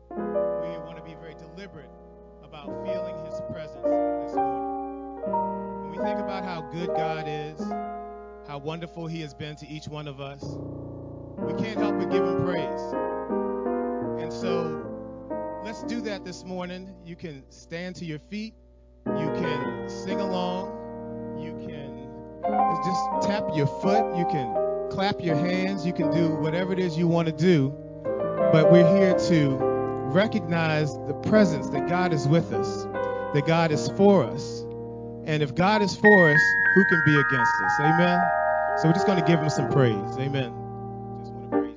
We want to be very deliberate about feeling his presence this morning. When we think about how good God is, how wonderful he has been to each one of us, we can't help but give him praise. And so let's do that this morning. You can stand to your feet. You can sing along. You can just tap your foot. You can clap your hands. You can do whatever it is you want to do. But we're here to recognize the presence that God is with us, that God is for us. And if God is for us, who can be against us? Amen. So we're just going to give him some praise. Amen. Just want to praise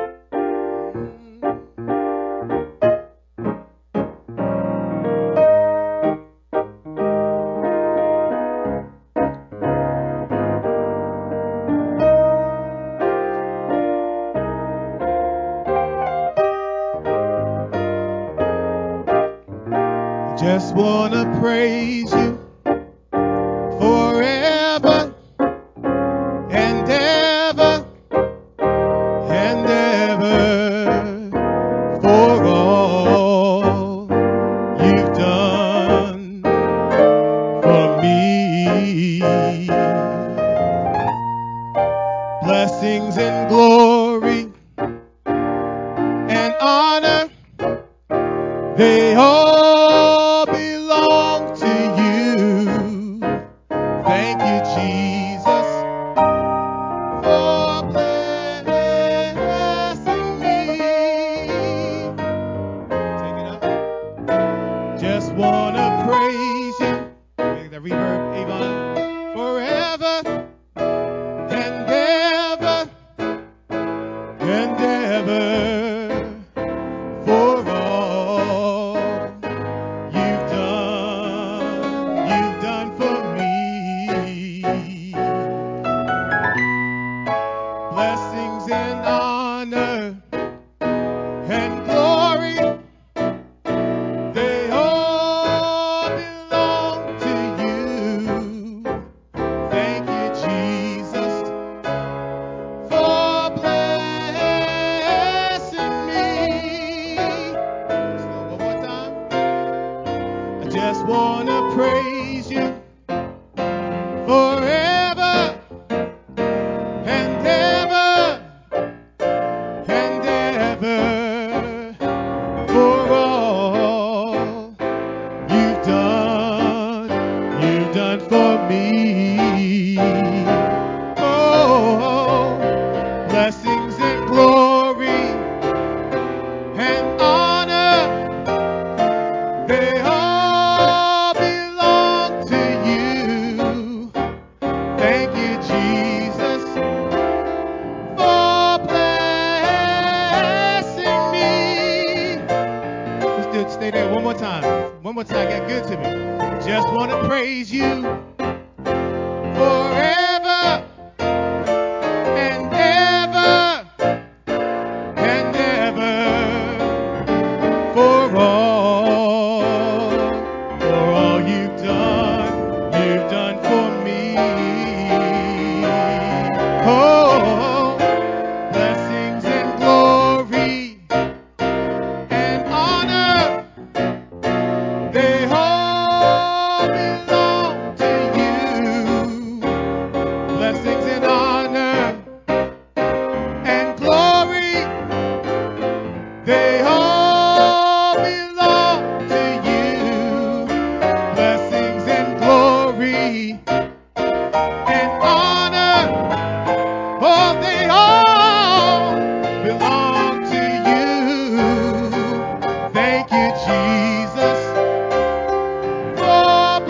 you. Just want to praise you forever and ever and ever for all you've done for me. Blessings and glory and honor, they all belong to you. Thank you, Jesus, for blessing me. Take it up. Just want to praise you. Make that reverb, Avon. Forever and ever and ever for all you've done for me. Blessings and honor and glory, they all belong to you. Thank you, Jesus, for blessing me. So one more time. I just want to praise you forever and ever and ever for all you've done for me. Oh, blessings and glory and honor, they all belong to you. Thank you, Jesus, for blessing me. Let's do it. Stay there one more time. One more time. Get good to me. Just want to praise you forever and ever and ever for all you've done for me. Oh, blessings and glory and honor, they all belong to you. Blessings and honor and glory, they all belong to you. Blessings and glory and honor, oh, they all belong to you. Thank you, Jesus, for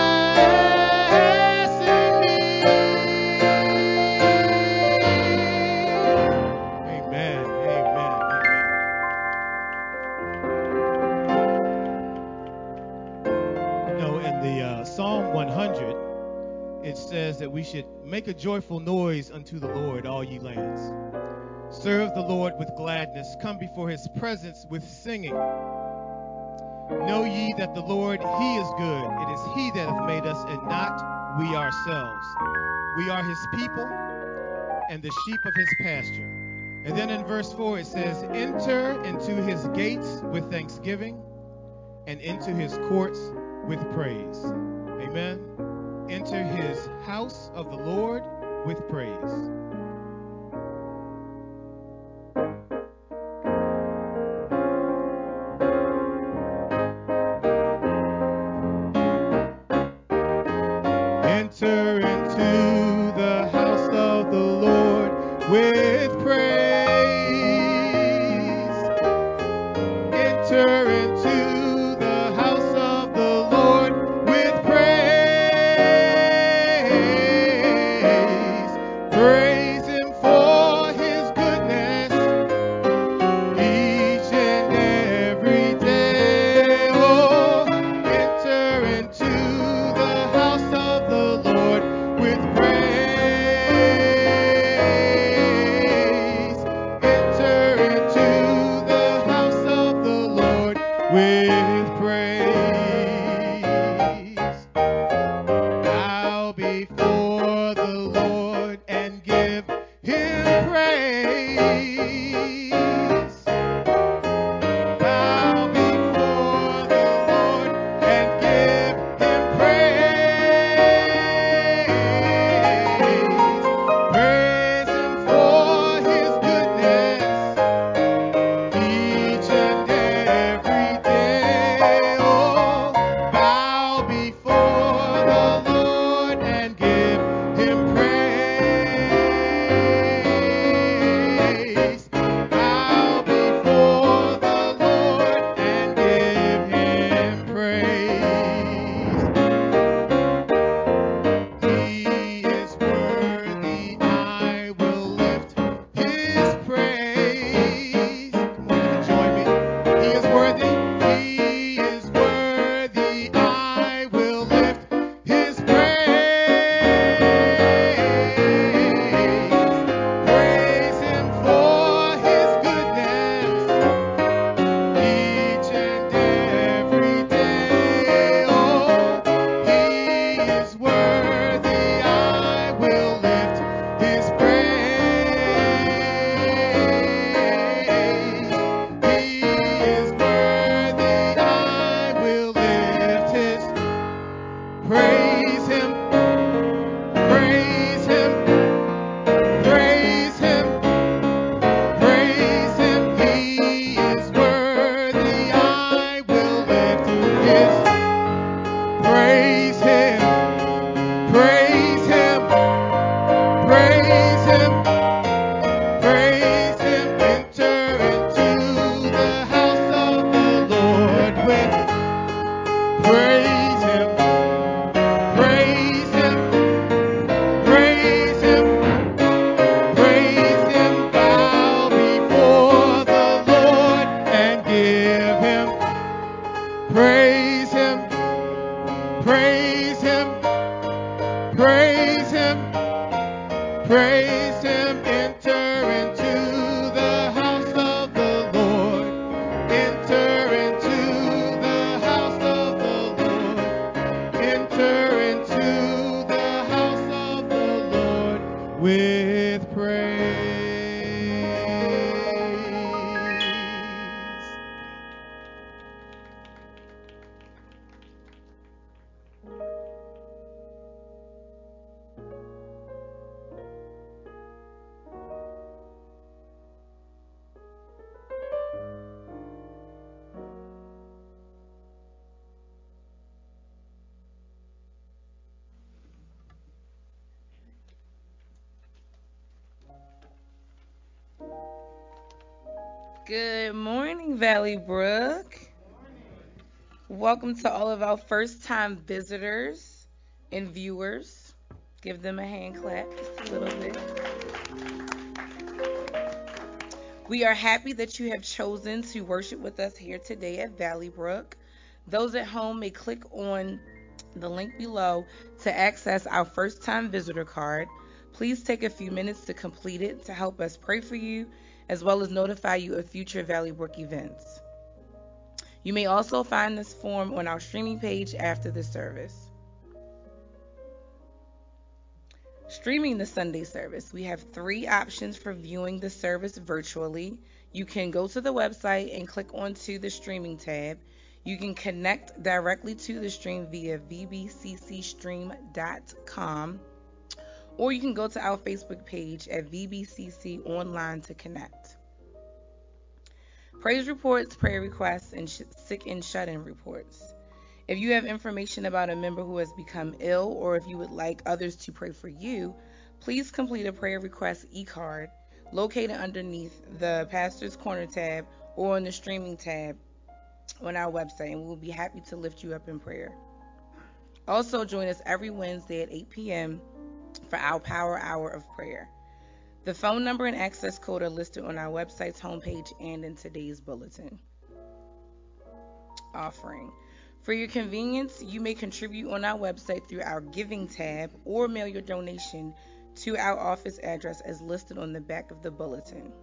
blessing me. Amen, amen, amen. You know, in the Psalm 100, it says that we should make a joyful noise unto the Lord, all ye lands. Serve the Lord with gladness. Come before his presence with singing. Know ye that the Lord, he is good. It is he that hath made us, and not we ourselves. We are his people and the sheep of his pasture. And then in verse 4 it says, enter into his gates with thanksgiving and into his courts with praise. Amen. Enter his house of the Lord with praise. Enter into the house of the Lord with praise. Enter into the house of the Lord with praise. Praise him for his goodness each and every day. Oh, enter into the house of the Lord with praise. Enter into the house of the Lord with praise. Bow before the Lord and give him praise. Bow before the Lord and give him praise. Praise him for his goodness each and every day. Oh, bow before the Lord and give him praise. Bow before the Lord and give him praise. He is worthy, I will lift his praise. Come on, you join me. He is worthy, I will lift his praise. Praise him for his goodness each and every day. Oh, he is worthy, I will lift his praise. He is worthy, I will lift his praise him, praise him, praise him. Praise him, he is worthy, I will lift his praise him, praise him, praise him, praise him. Enter into the house of the Lord with praise him, praise him, praise him. Praise him, bow before the Lord and give him praise him, praise him, praise him, praise him. Enter into the house of the Lord. Enter into the house of the Lord. Enter into the house of the Lord with praise. Good morning, Valley Brook. Welcome to all of our first-time visitors and viewers. Give them a hand clap just a little bit. We are happy that you have chosen to worship with us here today at Valley Brook. Those at home may click on the link below to access our first-time visitor card. Please take a few minutes to complete it to help us pray for you, as well as notify you of future Valley Brook events. You may also find this form on our streaming page after the service. Streaming the Sunday service. We have 3 options for viewing the service virtually. You can go to the website and click onto the streaming tab. You can connect directly to the stream via vbccstream.com, or you can go to our Facebook page at VBCC Online to connect. Praise reports, prayer requests, and sick and shut-in reports. If you have information about a member who has become ill, or if you would like others to pray for you, please complete a prayer request e-card located underneath the Pastor's Corner tab or on the streaming tab on our website, and we will be happy to lift you up in prayer. Also, join us every Wednesday at 8 p.m. for our Power Hour of Prayer. The phone number and access code are listed on our website's homepage and in today's bulletin. Offering. For your convenience, you may contribute on our website through our Giving tab or mail your donation to our office address as listed on the back of the bulletin.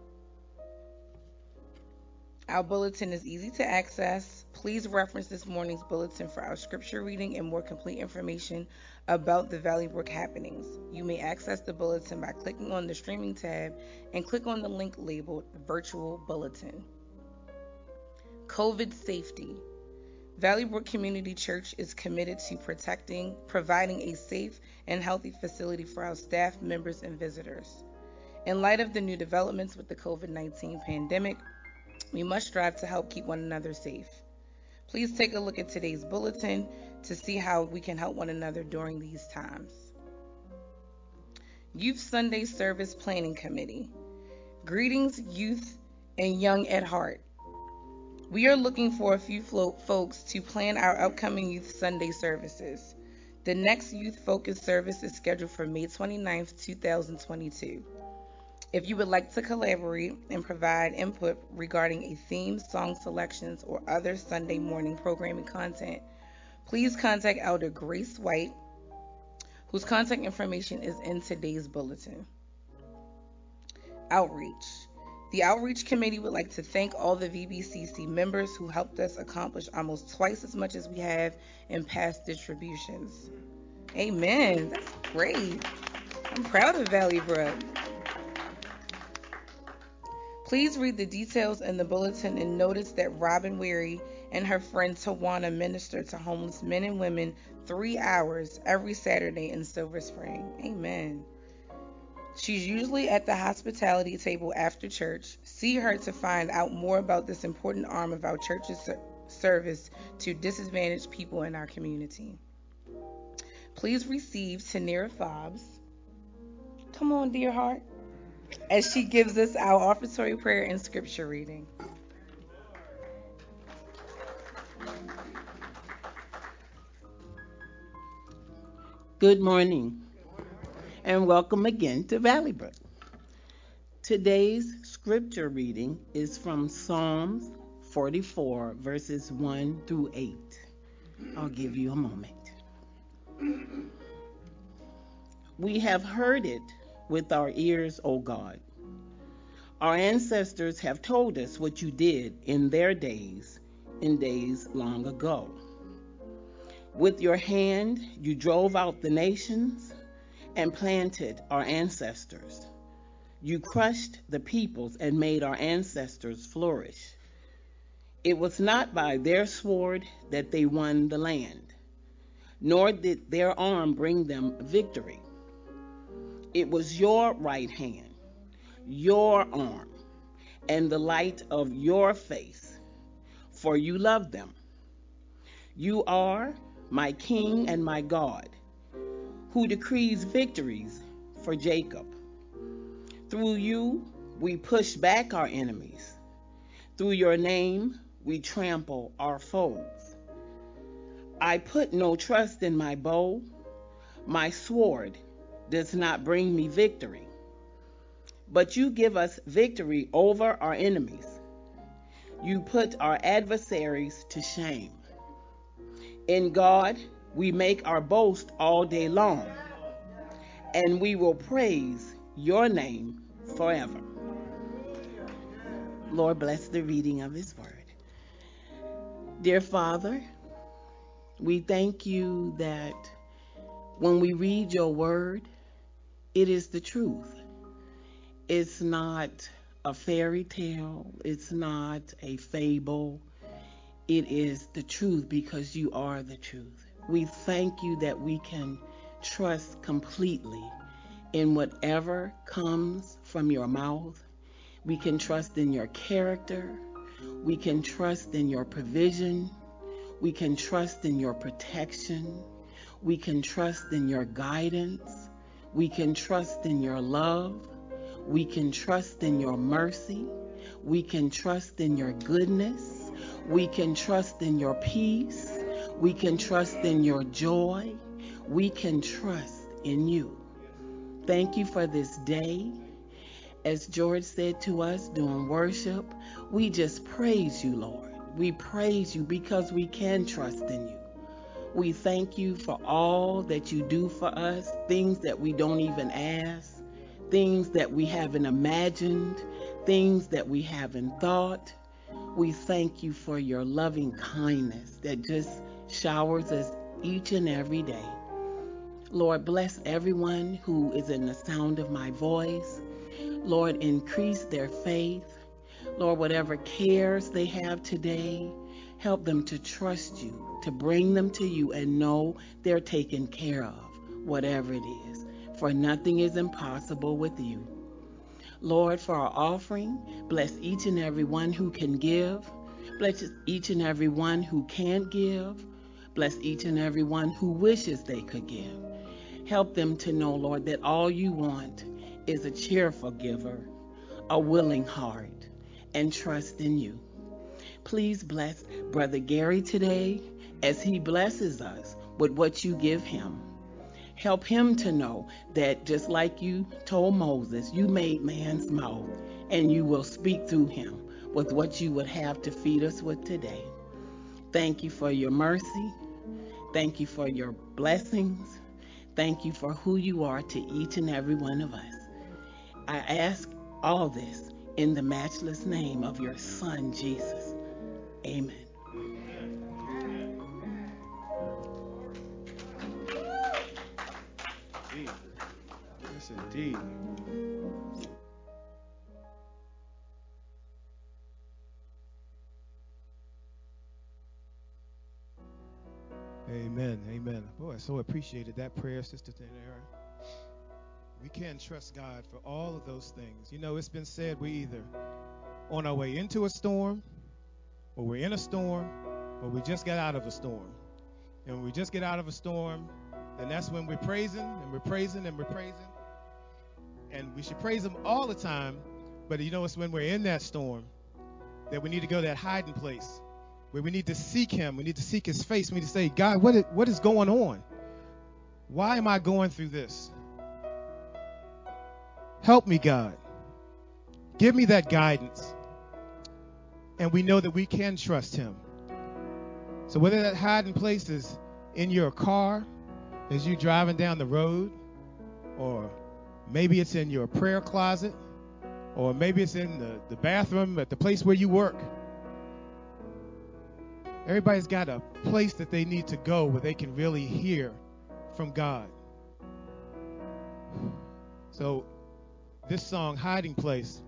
Our bulletin is easy to access. Please reference this morning's bulletin for our scripture reading and more complete information about the Valley Brook happenings. You may access the bulletin by clicking on the streaming tab and click on the link labeled Virtual Bulletin. COVID safety. Valley Brook Community Church is committed to providing a safe and healthy facility for our staff, members, and visitors. In light of the new developments with the COVID-19 pandemic, we must strive to help keep one another safe. Please take a look at today's bulletin to see how we can help one another during these times. Youth Sunday Service Planning Committee. Greetings, youth and young at heart. We are looking for a few folks to plan our upcoming Youth Sunday services. The next youth-focused service is scheduled for May 29th, 2022. If you would like to collaborate and provide input regarding a theme, song selections, or other Sunday morning programming content, please contact Elder Grace White, whose contact information is in today's bulletin. Outreach. The Outreach Committee would like to thank all the VBCC members who helped us accomplish almost twice as much as we have in past distributions. Amen. That's great. I'm proud of Valley Brook. Please read the details in the bulletin and notice that Robin Weary and her friend Tawana minister to homeless men and women 3 hours every Saturday in Silver Spring. Amen. She's usually at the hospitality table after church. See her to find out more about this important arm of our church's service to disadvantaged people in our community. Please receive Tanira Fobbs. Come on, dear heart. As she gives us our offertory prayer and scripture reading. Good morning, and welcome again to Valley Brook. Today's scripture reading is from Psalms 44, verses 1 through 8. I'll give you a moment. We have heard it with our ears, O God. Our ancestors have told us what you did in their days, in days long ago. With your hand, you drove out the nations and planted our ancestors. You crushed the peoples and made our ancestors flourish. It was not by their sword that they won the land, nor did their arm bring them victory. It was your right hand, your arm, and the light of your face, for you loved them. You are my King and my God, who decrees victories for Jacob. Through you, we push back our enemies. Through your name, we trample our foes. I put no trust in my bow. My sword does not bring me victory. But you give us victory over our enemies. You put our adversaries to shame. In God, we make our boast all day long, and we will praise your name forever. Lord, bless the reading of his word. Dear Father, we thank you that when we read your word, It is the truth. It's not a fairy tale. It's not a fable. It is the truth because you are the truth. We thank you that we can trust completely in whatever comes from your mouth. We can trust in your character. We can trust in your provision. We can trust in your protection. We can trust in your guidance. We can trust in your love. We can trust in your mercy. We can trust in your goodness. We can trust in your peace. We can trust in your joy. We can trust in you. Thank you for this day. As George said to us during worship, we just praise you, Lord. We praise you because we can trust in you. We thank you for all that you do for us, things that we don't even ask, things that we haven't imagined, things that we haven't thought. We thank you for your loving kindness that just showers us each and every day. Lord, bless everyone who is in the sound of my voice. Lord, increase their faith. Lord, whatever cares they have today, help them to trust you, to bring them to you and know they're taken care of, whatever it is. For nothing is impossible with you. Lord, for our offering, bless each and every one who can give. Bless each and every one who can't give. Bless each and every one who wishes they could give. Help them to know, Lord, that all you want is a cheerful giver, a willing heart, and trust in you. Please bless Brother Gary today as he blesses us with what you give him. Help him to know that just like you told Moses, you made man's mouth and you will speak through him with what you would have to feed us with today. Thank you for your mercy. Thank you for your blessings. Thank you for who you are to each and every one of us. I ask all this in the matchless name of your Son, Jesus. Amen. Indeed. Yes, indeed. Amen. Amen. Boy, I so appreciated that prayer, Sister Tanera. We can trust God for all of those things. You know, it's been said we either on our way into a storm, or we're in a storm, or we just got out of a storm. And when we just get out of a storm, then that's when we're praising and we're praising and we're praising. And we should praise him all the time. But you know, it's when we're in that storm that we need to go to that hiding place where we need to seek him. We need to seek his face. We need to say, God, what is going on? Why am I going through this? Help me, God. Give me that guidance. And we know that we can trust him. So whether that hiding place is in your car as you're driving down the road, or maybe it's in your prayer closet, or maybe it's in the bathroom at the place where you work. Everybody's got a place that they need to go where they can really hear from God. So this song, Hiding Place,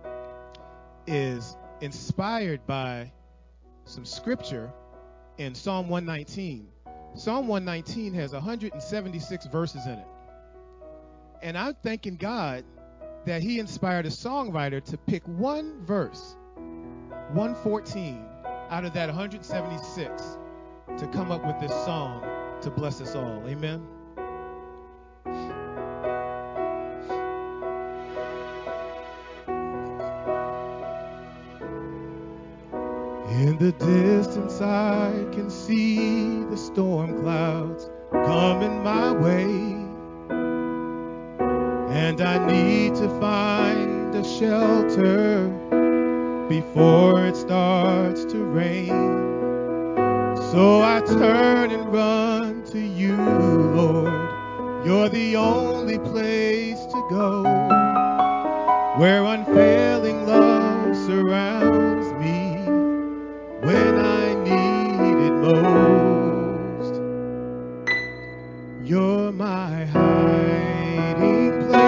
is inspired by some scripture in Psalm 119. Psalm 119 has 176 verses in it. And I'm thanking God that he inspired a songwriter to pick one verse, 114, out of that 176 to come up with this song to bless us all. Amen. In the distance I can see the storm clouds coming my way, and I need to find a shelter before it starts to rain. So I turn and run to you, Lord. You're the only place to go, where unfailing love surrounds me when I need it most. You're my hiding place.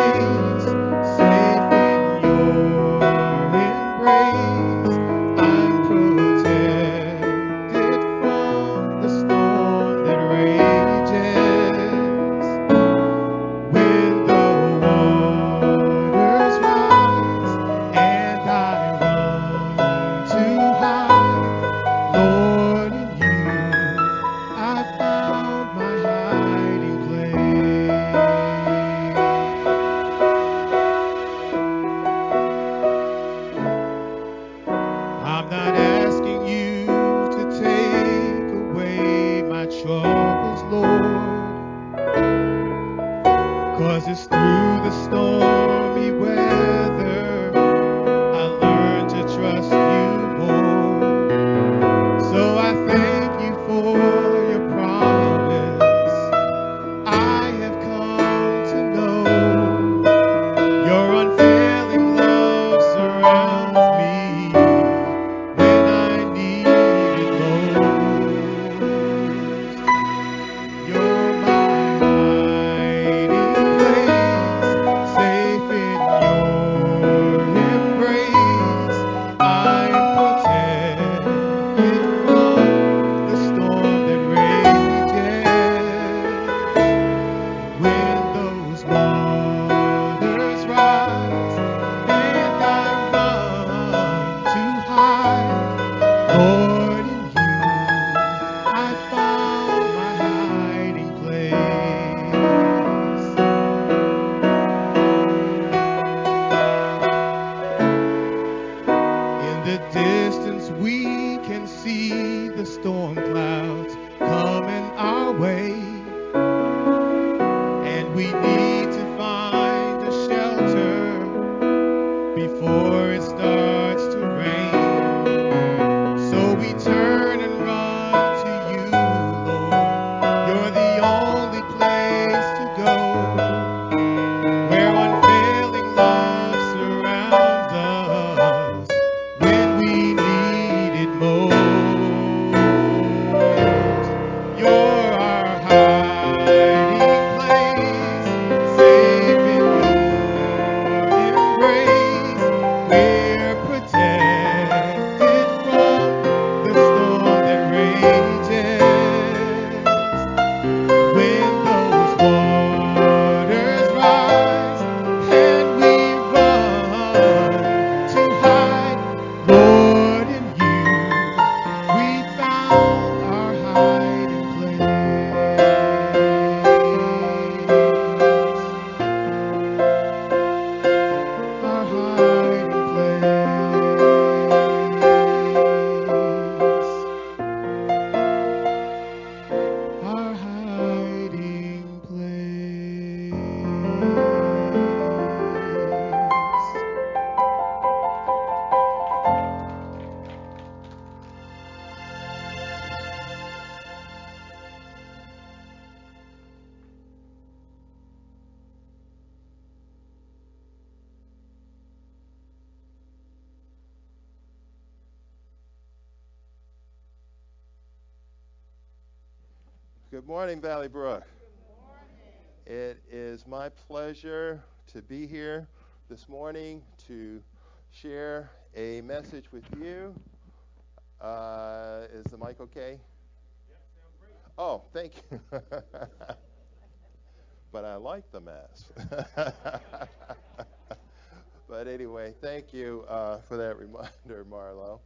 storm clouds coming our way, and we need to find a shelter before it starts to rain. So we turn and run to you, Lord. You're the only place to go, where unfailing love surrounds us when we need it most. You're our hiding place, safe in your embrace. We're protected from the storm that rages. When those waters rise and we run to hide, Lord, in you we found our hiding place. Our hiding place. Our hiding place. Good morning, Valley Brook. It is my pleasure to be here this morning to share a message with you. Is the mic okay? Oh, thank you. But I like the mask. But anyway, thank you for that reminder, Marlo.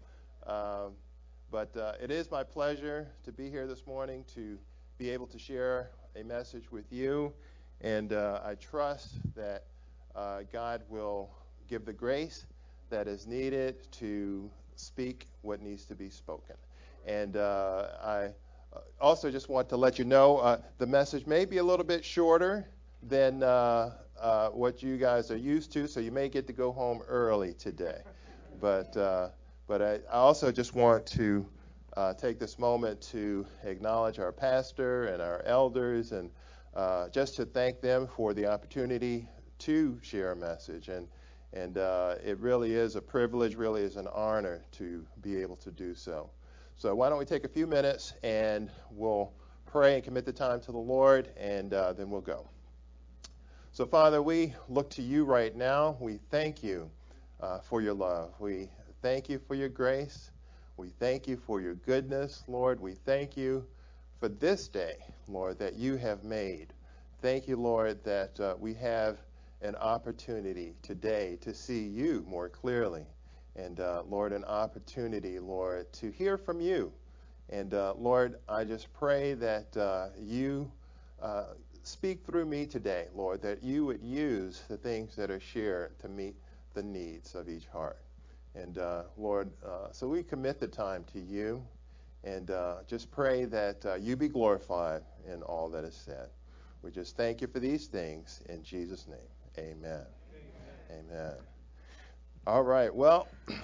But it is my pleasure to be here this morning to be able to share a message with you. And I trust that God will give the grace that is needed to speak what needs to be spoken. And I also just want to let you know the message may be a little bit shorter than what you guys are used to, so you may get to go home early today. But I also just want to take this moment to acknowledge our pastor and our elders, and just to thank them for the opportunity to share a message. And it really is a privilege, really is an honor to be able to do so. So why don't we take a few minutes and we'll pray and commit the time to the Lord, and then we'll go. So Father, we look to you right now. We thank you for your love. We thank you for your grace. We thank you for your goodness, Lord. We thank you for this day, Lord, that you have made. Thank you, Lord, that we have an opportunity today to see you more clearly. And, Lord, an opportunity, Lord, to hear from you. And, Lord, I just pray that you speak through me today, Lord, that you would use the things that are shared to meet the needs of each heart. And, Lord, so we commit the time to you, and just pray that you be glorified in all that is said. We just thank you for these things in Jesus' name. Amen. Amen. All right. Well,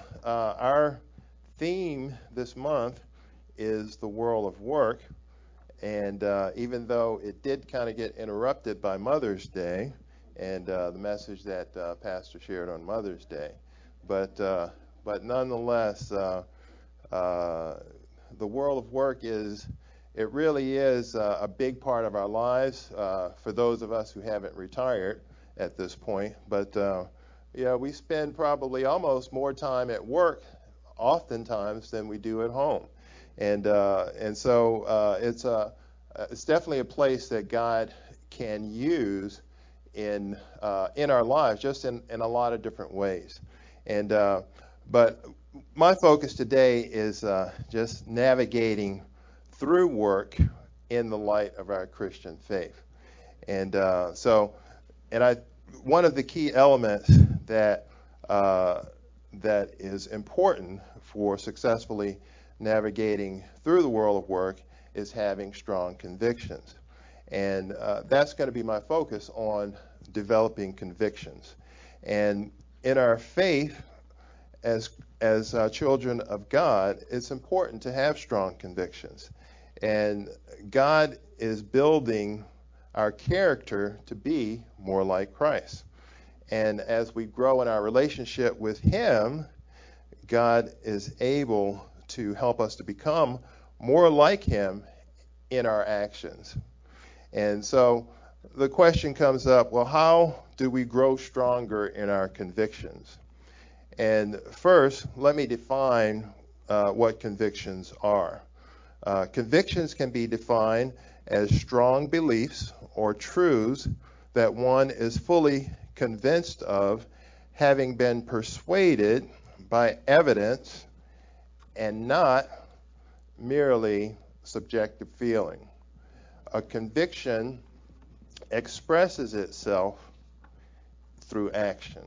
our theme this month is the world of work. And even though it did kind of get interrupted by Mother's Day and the message that Pastor shared on Mother's Day, but nonetheless, the world of work it really is a big part of our lives for those of us who haven't retired at this point. But we spend probably almost more time at work oftentimes than we do at home. And so it's definitely a place that God can use in our lives, just in a lot of different ways. And but my focus today is just navigating through work in the light of our Christian faith. And one of the key elements that is important for successfully navigating through the world of work is having strong convictions. And that's going to be my focus on developing convictions. And in our faith, as children of God, it's important to have strong convictions. And God is building our character to be more like Christ. And as we grow in our relationship with Him, God is able to help us to become more like Him in our actions. And so the question comes up, well, how do we grow stronger in our convictions? And first, let me define what convictions are. Convictions can be defined as strong beliefs or truths that one is fully convinced of, having been persuaded by evidence and not merely subjective feeling. A conviction expresses itself through action.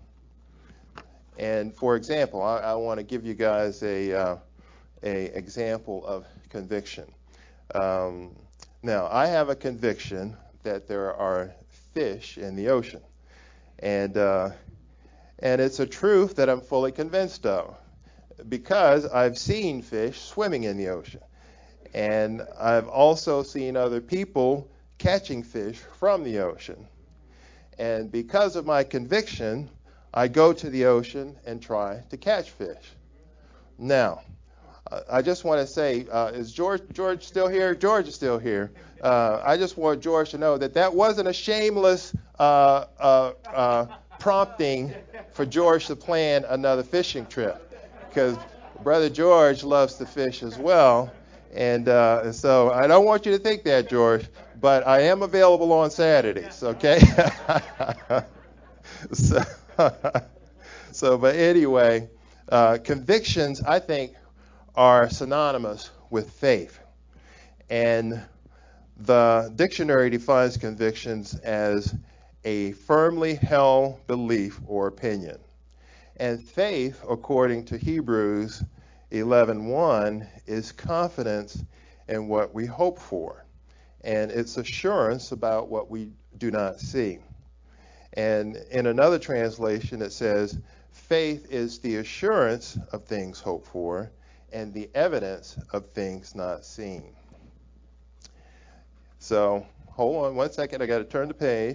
And for example, I want to give you guys a example of conviction. Now, I have a conviction that there are fish in the ocean, and it's a truth that I'm fully convinced of because I've seen fish swimming in the ocean, and I've also seen other people catching fish from the ocean. And because of my conviction, I go to the ocean and try to catch fish. Now, I just want to say, is George still here? George is still here. I just want George to know that wasn't a shameless prompting for George to plan another fishing trip, because Brother George loves to fish as well. And so I don't want you to think that, George, but I am available on Saturdays, okay? But anyway, convictions, I think, are synonymous with faith. And the dictionary defines convictions as a firmly held belief or opinion. And faith, according to Hebrews 11:1, is confidence in what we hope for. And it's assurance about what we do not see. And in another translation, it says, faith is the assurance of things hoped for and the evidence of things not seen. So, hold on one second. I got to turn the page.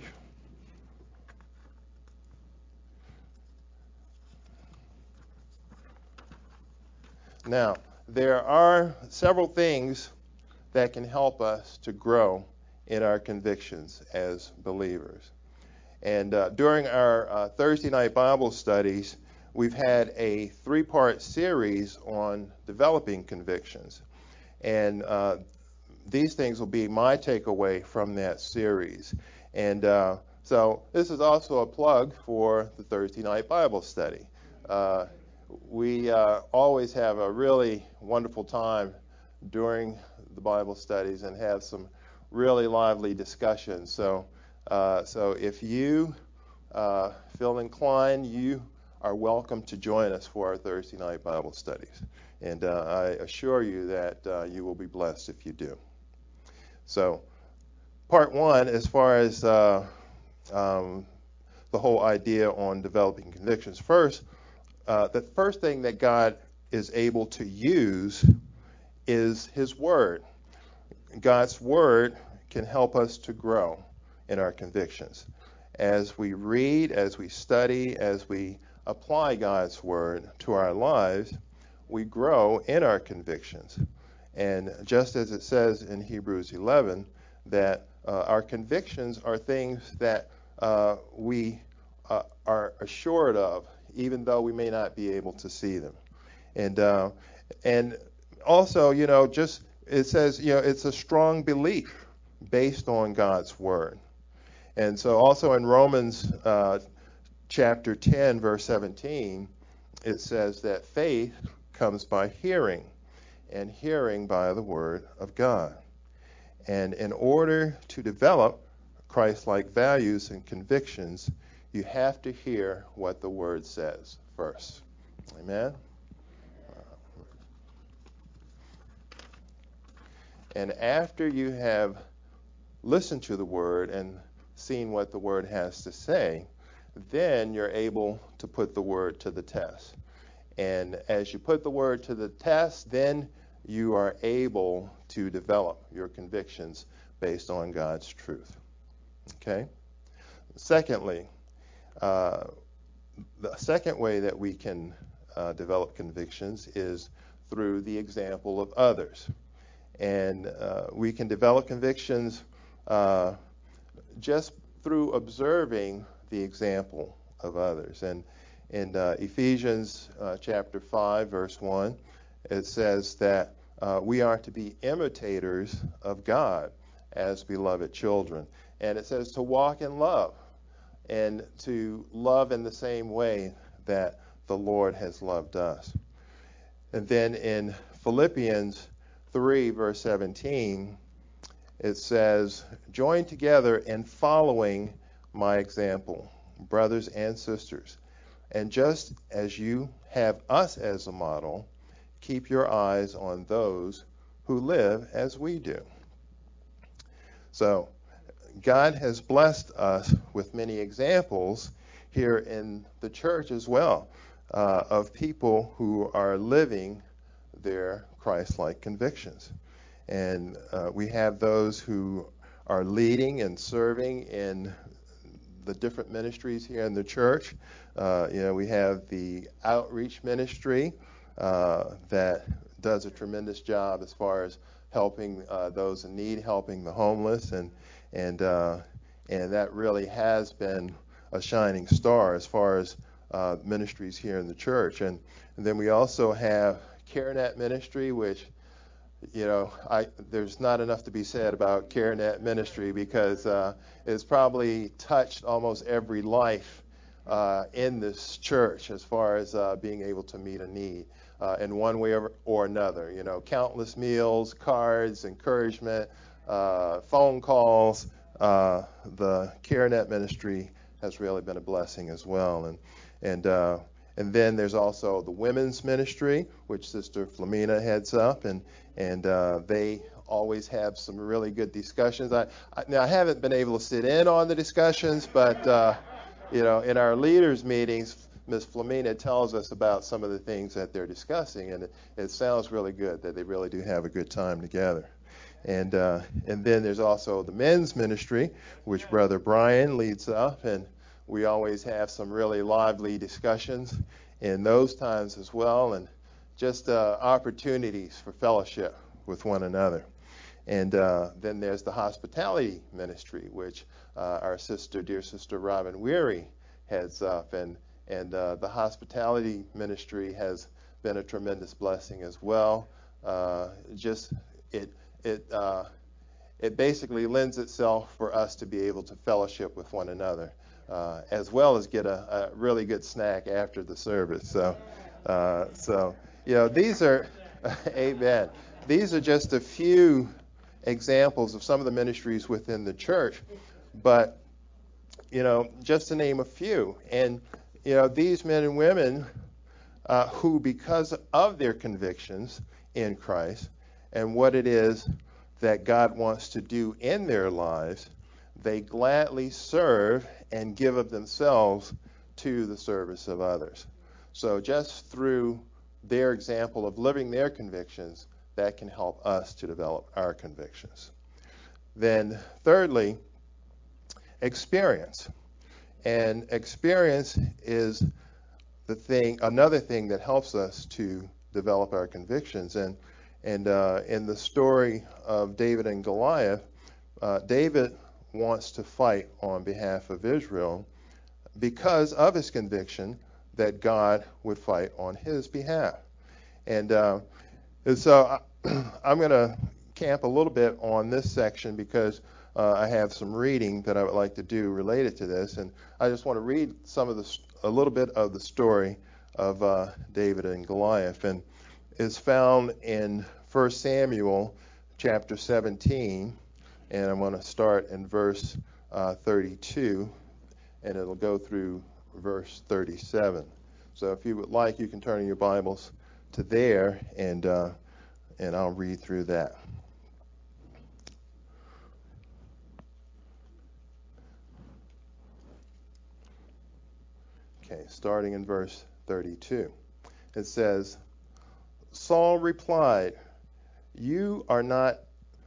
Now, there are several things that can help us to grow in our convictions as believers. And during our Thursday night Bible studies, we've had a 3-part series on developing convictions. And these things will be my takeaway from that series. And so this is also a plug for the Thursday night Bible study. We always have a really wonderful time during the Bible studies and have some really lively discussions. So if you feel inclined, you are welcome to join us for our Thursday night Bible studies. And I assure you that you will be blessed if you do. So part 1, as far as the whole idea on developing convictions. First, the first thing that God is able to use is His Word. God's Word can help us to grow in our convictions. As we read, as we study, as we apply God's Word to our lives, we grow in our convictions. And just as it says in Hebrews 11, that our convictions are things that we are assured of, even though we may not be able to see them. And also, just it says, it's a strong belief based on God's Word. And so also in Romans chapter 10, verse 17, it says that faith comes by hearing, and hearing by the Word of God. And in order to develop Christ-like values and convictions, you have to hear what the Word says first. Amen? And after you have listened to the Word and seen what the Word has to say, then you're able to put the Word to the test. And as you put the Word to the test, then you are able to develop your convictions based on God's truth. Okay? Secondly, the second way that we can develop convictions is through the example of others. And we can develop convictions just through observing the example of others. And in Ephesians chapter 5, verse 1, it says that we are to be imitators of God as beloved children. And it says to walk in love and to love in the same way that the Lord has loved us. And then in Philippians 3, verse 17, it says, join together in following my example, brothers and sisters. And just as you have us as a model, keep your eyes on those who live as we do. So, God has blessed us with many examples here in the church as well of people who are living their Christ-like convictions. And we have those who are leading and serving in the different ministries here in the church. We have the outreach ministry that does a tremendous job as far as helping those in need, helping the homeless, and that really has been a shining star as far as ministries here in the church. And then we also have CareNet ministry, which there's not enough to be said about CareNet ministry because it's probably touched almost every life in this church as far as being able to meet a need in one way or another. Countless meals, cards, encouragement, phone calls. The CareNet ministry has really been a blessing as well. And then there's also the women's ministry, which Sister Flamina heads up, and they always have some really good discussions. I haven't been able to sit in on the discussions, but in our leaders' meetings, Ms. Flamina tells us about some of the things that they're discussing, and it sounds really good that they really do have a good time together. And then there's also the men's ministry, which Brother Brian leads up, and we always have some really lively discussions in those times as well, and just opportunities for fellowship with one another. And then there's the hospitality ministry, which our dear sister Robin Weary heads up, and the hospitality ministry has been a tremendous blessing as well. It basically lends itself for us to be able to fellowship with one another, as well as get a really good snack after the service. So these are, amen. These are just a few examples of some of the ministries within the church, but just to name a few. And these men and women who, because of their convictions in Christ and what it is that God wants to do in their lives, they gladly serve and give of themselves to the service of others. So just through their example of living their convictions, that can help us to develop our convictions. Then thirdly, experience. And experience is another thing that helps us to develop our convictions. And in the story of David and Goliath, David wants to fight on behalf of Israel because of his conviction that God would fight on his behalf. And so I'm going to camp a little bit on this section because I have some reading that I would like to do related to this, and I just want to read a little bit of the story of David and Goliath, and it's found in 1 Samuel chapter 17, and I'm going to start in verse 32, and it'll go through verse 37. So if you would like, you can turn in your Bibles to there, and I'll read through that. starting in verse 32. It says, Saul replied, You are not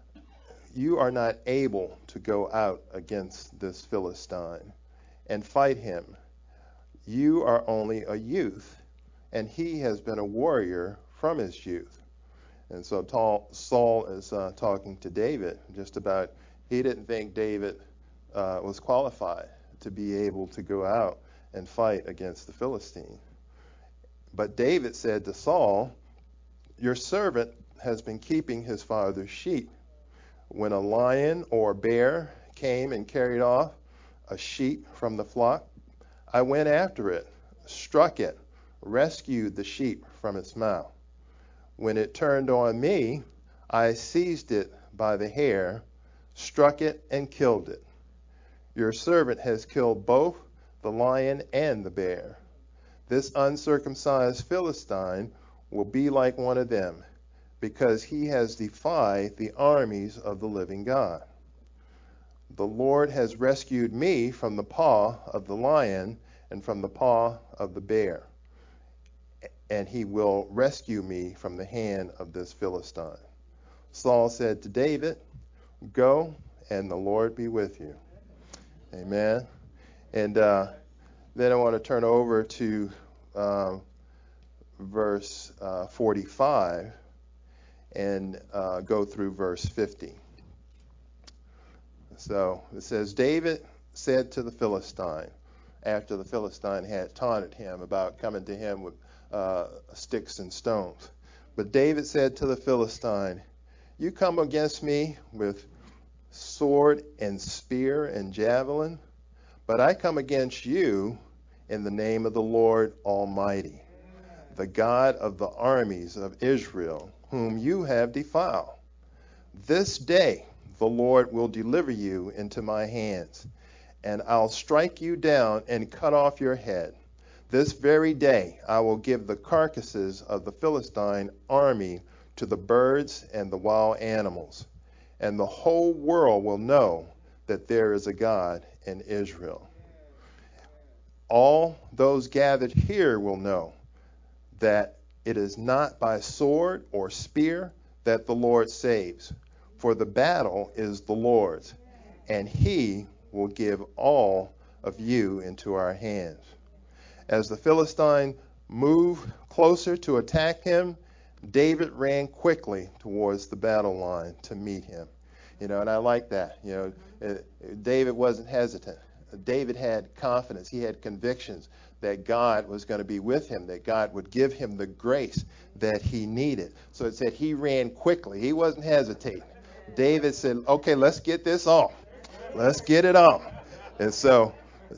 able to go out against this Philistine and fight him. You are only a youth, and he has been a warrior from his youth. And so Saul is talking to David just about, he didn't think David was qualified to be able to go out and fight against the Philistine. But David said to Saul, Your servant has been keeping his father's sheep. When a lion or bear came and carried off a sheep from the flock, I went after it, struck it, rescued the sheep from its mouth. When it turned on me, I seized it by the hair, struck it, and killed it. Your servant has killed both the lion and the bear. This uncircumcised Philistine will be like one of them, because he has defied the armies of the living God. The Lord has rescued me from the paw of the lion and from the paw of the bear, and he will rescue me from the hand of this Philistine. Saul said to David, Go, and the Lord be with you. Amen. And then I want to turn over to verse 45 and go through verse 50. So it says, David said to the Philistine, after the Philistine had taunted him about coming to him with sticks and stones. But David said to the Philistine, You come against me with sword and spear and javelin, but I come against you in the name of the Lord Almighty, the God of the armies of Israel, whom you have defiled. This day the Lord will deliver you into my hands, and I'll strike you down and cut off your head. This very day I will give the carcasses of the Philistine army to the birds and the wild animals, and the whole world will know that there is a God in Israel. All those gathered here will know that it is not by sword or spear that the Lord saves, for the battle is the Lord's, and he will give all of you into our hands. As the Philistine moved closer to attack him, David ran quickly towards the battle line to meet him. And I like that. David wasn't hesitant. David had confidence. He had convictions that God was going to be with him, that God would give him the grace that he needed. So it said he ran quickly. He wasn't hesitating. David said, okay, let's get this on. Let's get it on. And so,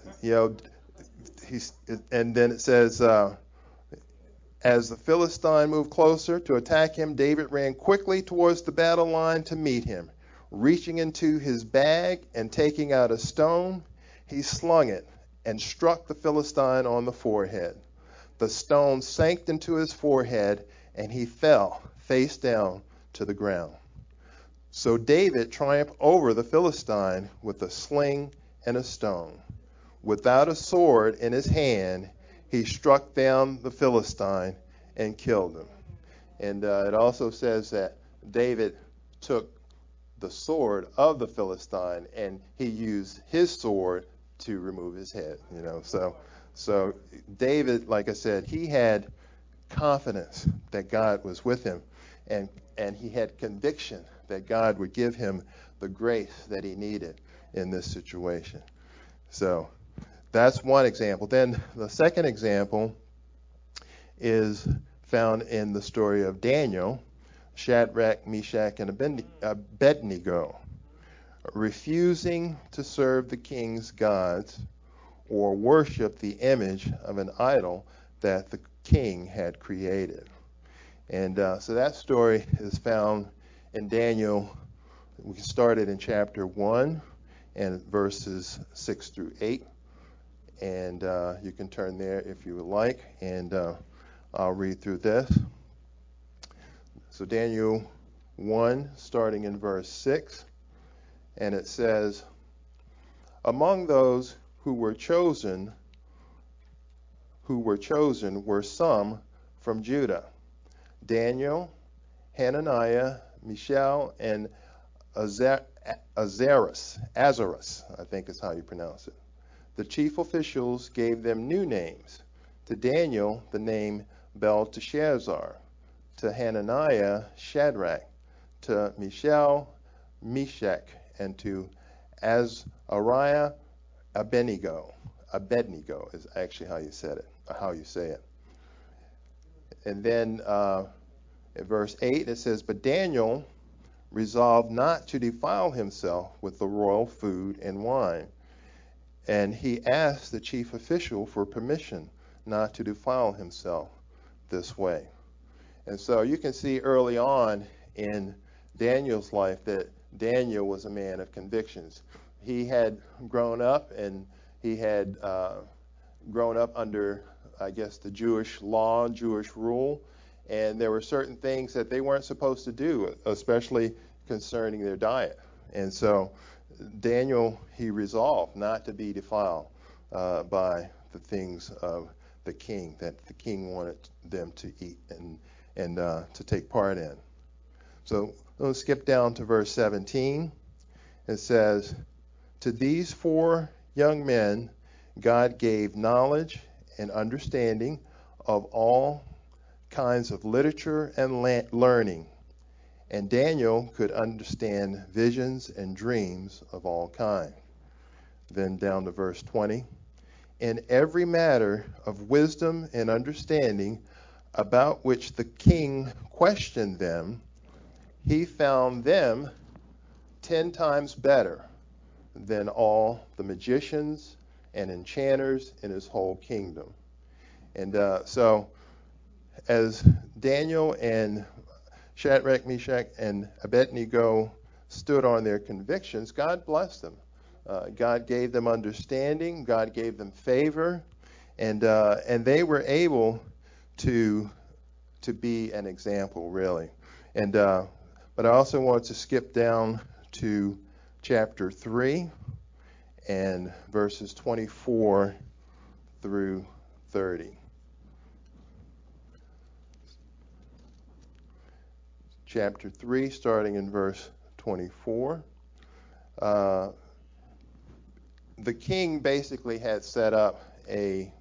and then it says, as the Philistine moved closer to attack him, David ran quickly towards the battle line to meet him. Reaching into his bag and taking out a stone, he slung it and struck the Philistine on the forehead. The stone sank into his forehead, and he fell face down to the ground. So David triumphed over the Philistine with a sling and a stone. Without a sword in his hand, he struck down the Philistine and killed him. And it also says that David took the sword of the Philistine and he used his sword to remove his head. So David, like I said, he had confidence that God was with him, and he had conviction that God would give him the grace that he needed in this situation. So that's one example. Then the second example is found in the story of Daniel, Shadrach, Meshach, and Abednego, refusing to serve the king's gods or worship the image of an idol that the king had created. And so that story is found in Daniel. We started in chapter 1 and verses 6 through 8. And you can turn there if you would like, and I'll read through this. So Daniel 1, starting in verse 6, and it says, Among those who were chosen who were chosen were some from Judah: Daniel, Hananiah, Mishael, and Azarias, I think is how you pronounce it. The chief officials gave them new names. To Daniel, the name Belteshazzar. To Hananiah, Shadrach. To Mishael, Meshach. And to Azariah, Abednego. Abednego is actually how you said it, how you say it. And then in verse 8 it says, "But Daniel resolved not to defile himself with the royal food and wine. And he asked the chief official for permission not to defile himself this way." And so you can see early on in Daniel's life that Daniel was a man of convictions. He had grown up, and he had grown up under, I guess, the Jewish law, Jewish rule, and there were certain things that they weren't supposed to do, especially concerning their diet. And so Daniel, he resolved not to be defiled by the things of the king that the king wanted them to eat and to take part in. So let's skip down to verse 17. It says, "To these 4 young men God gave knowledge and understanding of all kinds of literature and learning. And Daniel could understand visions and dreams of all kinds." Then down to verse 20. "In every matter of wisdom and understanding about which the king questioned them, he found them 10 times better than all the magicians and enchanters in his whole kingdom." And so as Daniel and Shadrach, Meshach, and Abednego stood on their convictions, God blessed them. God gave them understanding. God gave them favor, and they were able to be an example, really. And but I also want to skip down to chapter 3 and verses 24 through 30. Chapter 3, starting in verse 24. The king basically had set up a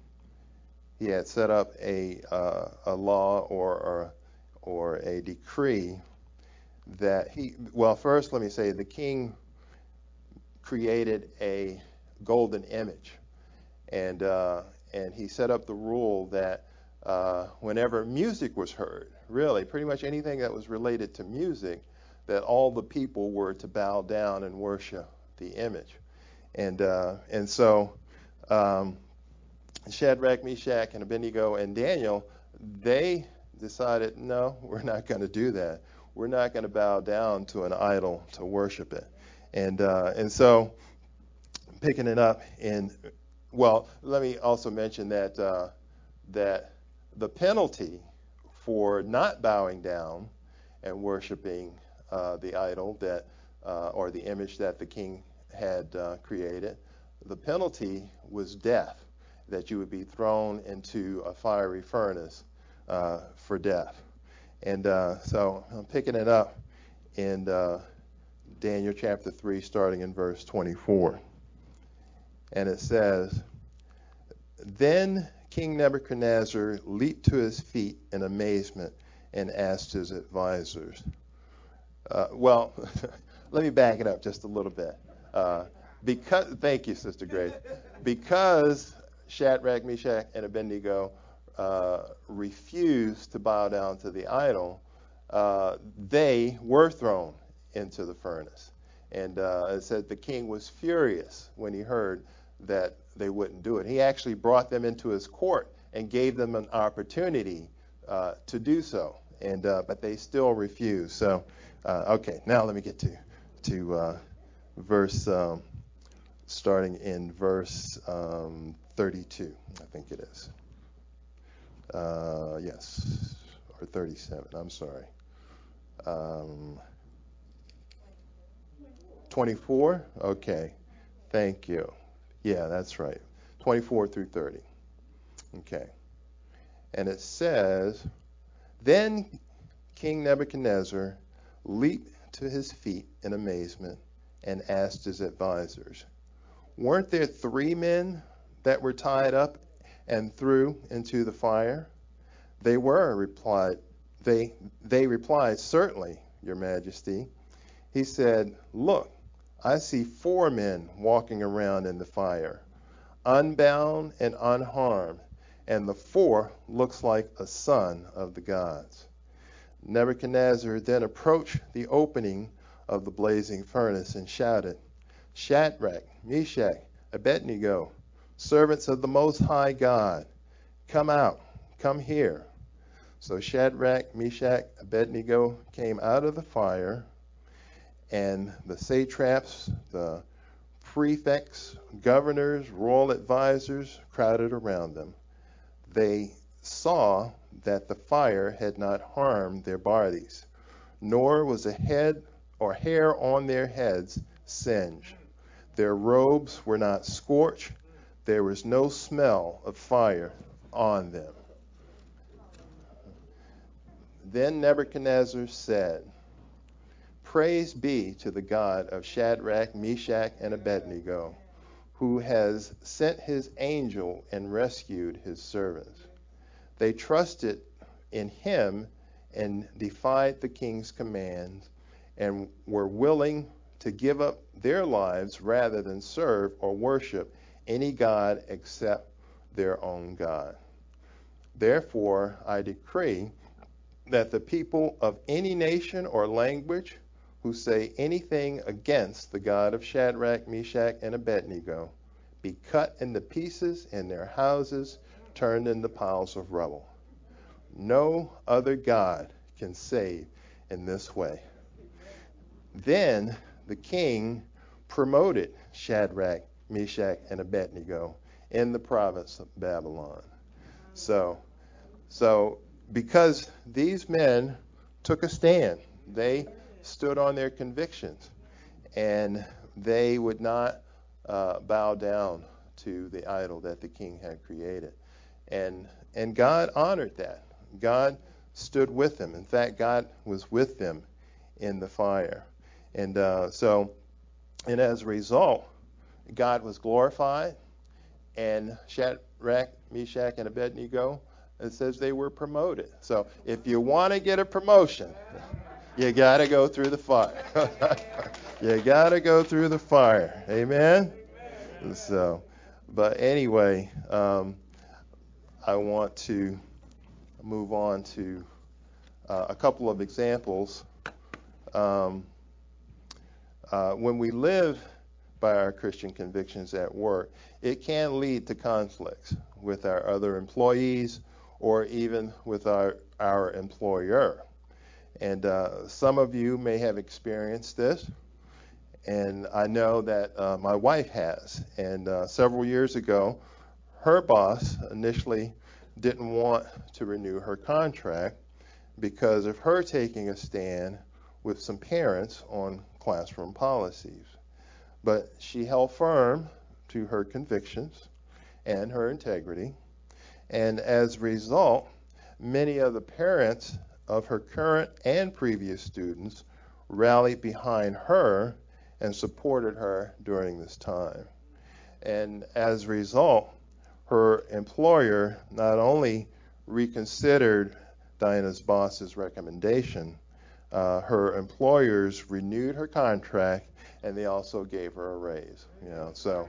law or a decree that first let me say the king created a golden image, and he set up the rule that whenever music was heard, really pretty much anything that was related to music, that all the people were to bow down and worship the image. And so Shadrach, Meshach, and Abednego and Daniel, they decided, no, we're not going to do that. We're not going to bow down to an idol to worship it. And so picking it up let me also mention that that the penalty for not bowing down and worshiping the idol that or the image that the king had created, the penalty was death, that you would be thrown into a fiery furnace for death. And so I'm picking it up in Daniel chapter 3, starting in verse 24. And it says, "Then King Nebuchadnezzar leaped to his feet in amazement and asked his advisors." Let me back it up just a little bit. Thank you, Sister Grace. Because Shadrach, Meshach, and Abednego refused to bow down to the idol, they were thrown into the furnace. And it said the king was furious when he heard that they wouldn't do it. He actually brought them into his court and gave them an opportunity to do so, but they still refused. So, okay, now let me get to verse, starting in verse 32, I think it is. Yes, or 37, I'm sorry. 24? Okay, thank you. Yeah, that's right. 24 through 30. Okay. And it says, Then King Nebuchadnezzar leaped to his feet in amazement and asked his advisors, Weren't there 3 men that were tied up and threw into the fire? They were, replied they replied, Certainly, Your Majesty. He said, Look, I see 4 men walking around in the fire, unbound and unharmed, and the 4th looks like a son of the gods. Nebuchadnezzar then approached the opening of the blazing furnace and shouted, Shadrach, Meshach, Abednego, servants of the Most High God, come out, come here. So Shadrach, Meshach, Abednego came out of the fire, and the satraps, the prefects, governors, royal advisors crowded around them. They saw that the fire had not harmed their bodies, nor was a head or hair on their heads singed. Their robes were not scorched. There was no smell of fire on them. Then Nebuchadnezzar said, Praise be to the God of Shadrach, Meshach, and Abednego, who has sent his angel and rescued his servants. They trusted in him and defied the king's commands and were willing to give up their lives rather than serve or worship any god except their own God. Therefore, I decree that the people of any nation or language who say anything against the God of Shadrach, Meshach, and Abednego be cut into pieces and their houses turned into piles of rubble. No other God can save in this way. Then the king promoted Shadrach, Meshach, and Abednego in the province of Babylon. So because these men took a stand, they stood on their convictions, and they would not bow down to the idol that the king had created. And God honored that. God stood with them. In fact, God was with them in the fire. And as a result, God was glorified, and Shadrach, Meshach, and Abednego, it says they were promoted. So if you want to get a promotion, you got to go through the fire. You got to go through the fire. Amen? So, but anyway, I want to move on to a couple of examples. When we live by our Christian convictions at work, it can lead to conflicts with our other employees or even with our employer. And some of you may have experienced this, and I know that my wife has. And several years ago, her boss initially didn't want to renew her contract because of her taking a stand with some parents on classroom policies. But she held firm to her convictions and her integrity. And as a result, many of the parents of her current and previous students rallied behind her and supported her during this time. And as a result, her employer not only reconsidered Diana's boss's recommendation, her employers renewed her contract, and they also gave her a raise. So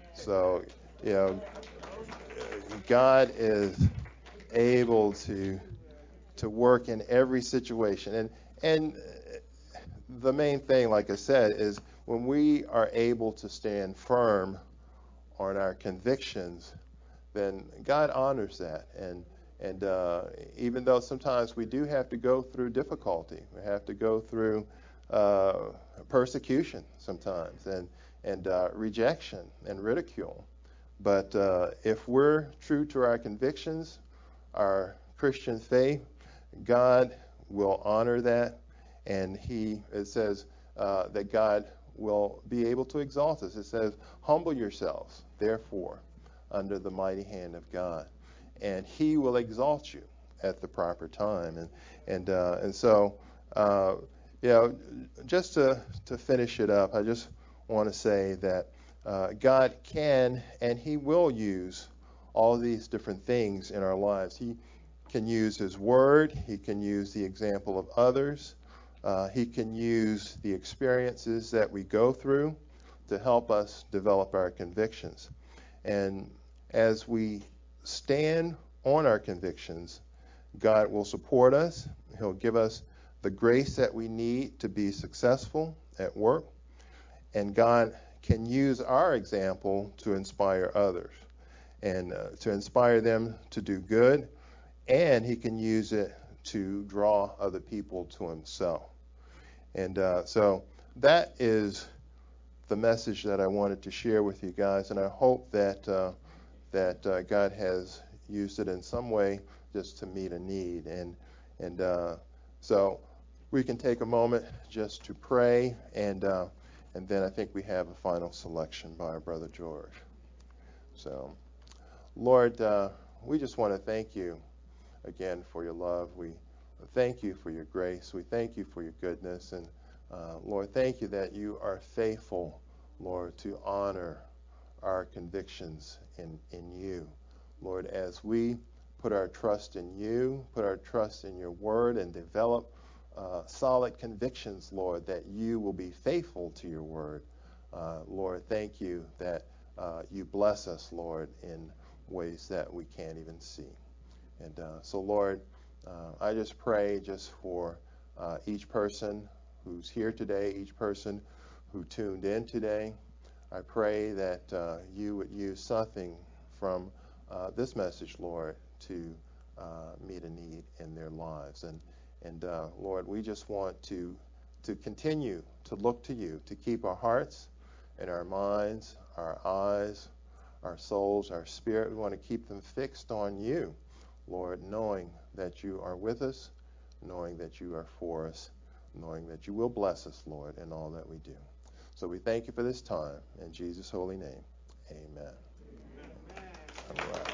God is able to work in every situation, and the main thing, like I said, is when we are able to stand firm on our convictions, then God honors that. And even though sometimes we do have to go through difficulty, we have to go through persecution sometimes, and rejection and ridicule. But if we're true to our convictions, our Christian faith, God will honor that, and it says that God will be able to exalt us. It says, humble yourselves, therefore, under the mighty hand of God. and He will exalt you at the proper time. And so, just to finish it up, I just want to say that God can and He will use all these different things in our lives. He can use His Word. He can use the example of others. He can use the experiences that we go through to help us develop our convictions. And as we stand on our convictions, God will support us. He'll give us the grace that we need to be successful at work. And God can use our example to inspire others and to inspire them to do good. And He can use it to draw other people to Himself. And so that is the message that I wanted to share with you guys. And I hope that God has used it in some way just to meet a need. And so we can take a moment just to pray, and then I think we have a final selection by our brother George. So, Lord, we just want to thank you again for your love. We thank you for your grace. We thank you for your goodness. And Lord, thank you that you are faithful, Lord, to honor our convictions in you. Lord, as we put our trust in you, put our trust in your word, and develop solid convictions, Lord, that you will be faithful to your word. Lord, thank you that you bless us, Lord, in ways that we can't even see. And so, Lord, I just pray just for each person who's here today, each person who tuned in today. I pray that you would use something from this message, Lord, to meet a need in their lives. And Lord, we just want to continue to look to you, to keep our hearts and our minds, our eyes, our souls, our spirit. We want to keep them fixed on you, Lord, knowing that you are with us, knowing that you are for us, knowing that you will bless us, Lord, in all that we do. So we thank you for this time. In Jesus' holy name, amen. All right.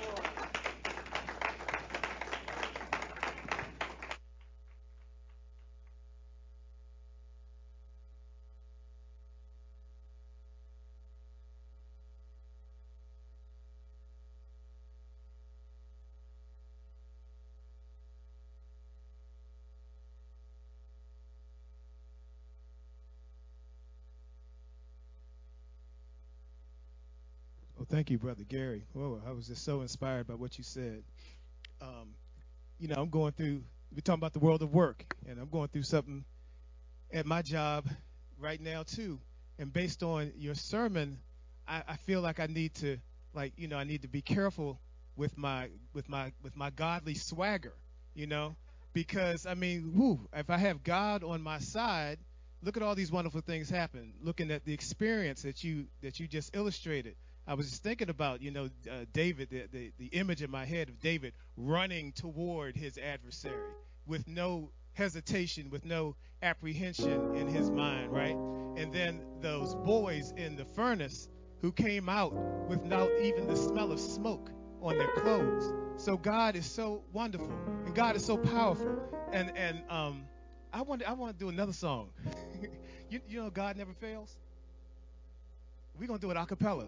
Well, thank you, Brother Gary. Whoa, I was just so inspired by what you said. I'm going through, we're talking about the world of work, and I'm going through something at my job right now, too. And based on your sermon, I feel like I need to, I need to be careful with my godly swagger, because, if I have God on my side, look at all these wonderful things happen. Looking at the experience that you just illustrated, I was just thinking about, David, the image in my head of David running toward his adversary with no hesitation, with no apprehension in his mind, right? And then those boys in the furnace who came out without even the smell of smoke on their clothes. So God is so wonderful, and God is so powerful. And I want to do another song. you know, God never fails. We're gonna do it a cappella.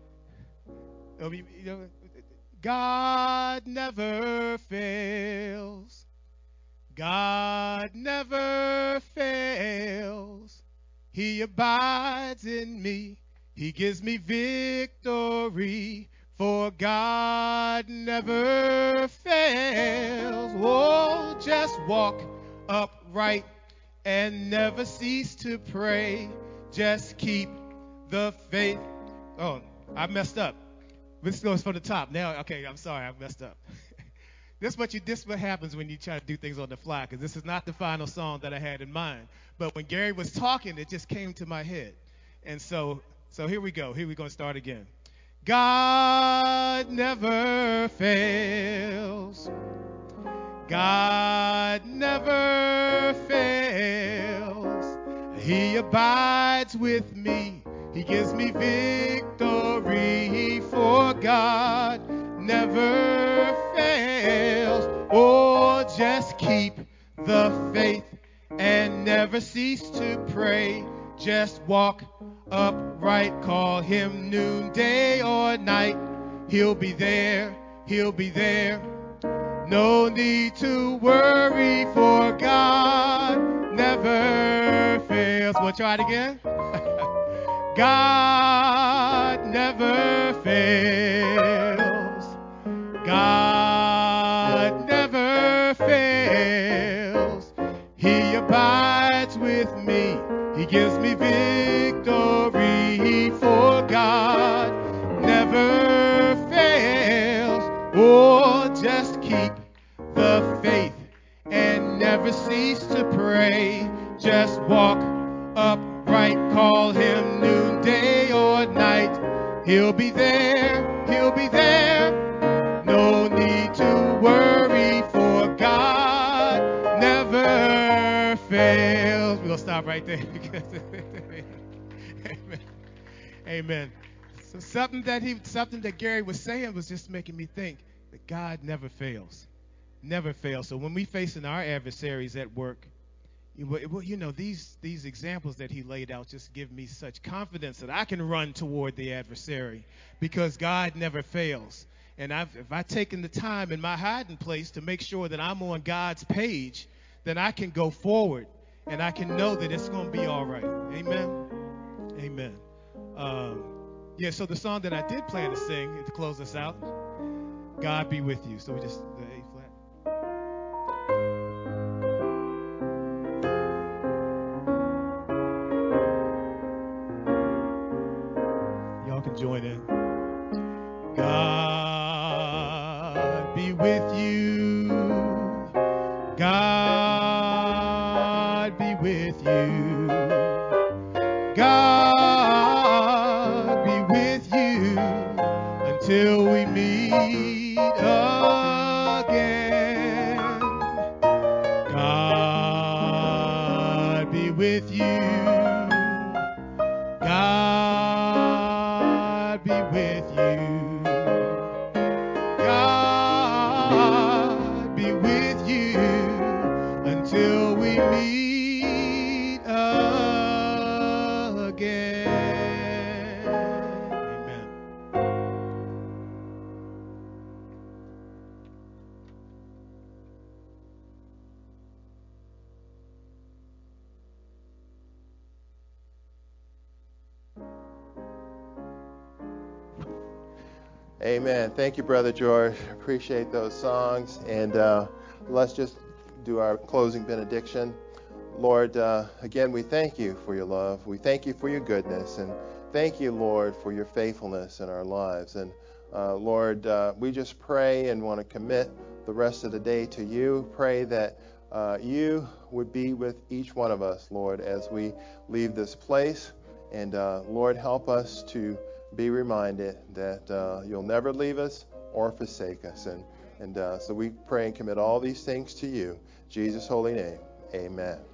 God never fails. God never fails. He abides in me. He gives me victory. For God never fails. Oh, just walk upright and never cease to pray. Just keep the faith. Oh, I messed up. This goes from the top. Now, okay, I'm sorry, I messed up. This what happens when you try to do things on the fly, because this is not the final song that I had in mind. But when Gary was talking, it just came to my head. And so here we go. Here we're going to start again. God never fails. God never fails. He abides with me. He gives me victory, for God never fails. just keep the faith and never cease to pray. Just walk upright, call him noonday or night. He'll be there, he'll be there. No need to worry, for God never fails. We'll try it again. God never fails. God never fails. He abides with me. He gives me victory, for God never fails. Oh, just keep the faith and never cease to pray. Just walk upright, call him noonday or night. He'll be there, he'll be there. No need to worry, for God never fails. We'll stop right there. Amen. Amen. So something that Gary was saying was just making me think that God never fails. Never fails. So when we facing our adversaries at work, these examples that he laid out just give me such confidence that I can run toward the adversary because God never fails. And if I've taken the time in my hiding place to make sure that I'm on God's page, then I can go forward and I can know that it's going to be all right. Amen. Amen. So the song that I did plan to sing to close us out, God Be With You. So we just, the A flat. Y'all can join in. God be with you. God be with you. God be with you until we meet again. God be with you. God be with you. God be with you until we meet again. Amen. Amen. Thank you, Brother George. Appreciate those songs. And let's just do our closing benediction. Lord, again, we thank you for your love. We thank you for your goodness. And thank you, Lord, for your faithfulness in our lives. And Lord, we just pray and want to commit the rest of the day to you. Pray that you would be with each one of us, Lord, as we leave this place. And Lord, help us to be reminded that you'll never leave us or forsake us. And so we pray and commit all these things to you. In Jesus' holy name, amen.